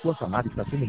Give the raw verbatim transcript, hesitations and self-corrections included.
ก็สามารถอีกสักที่หนึ่ง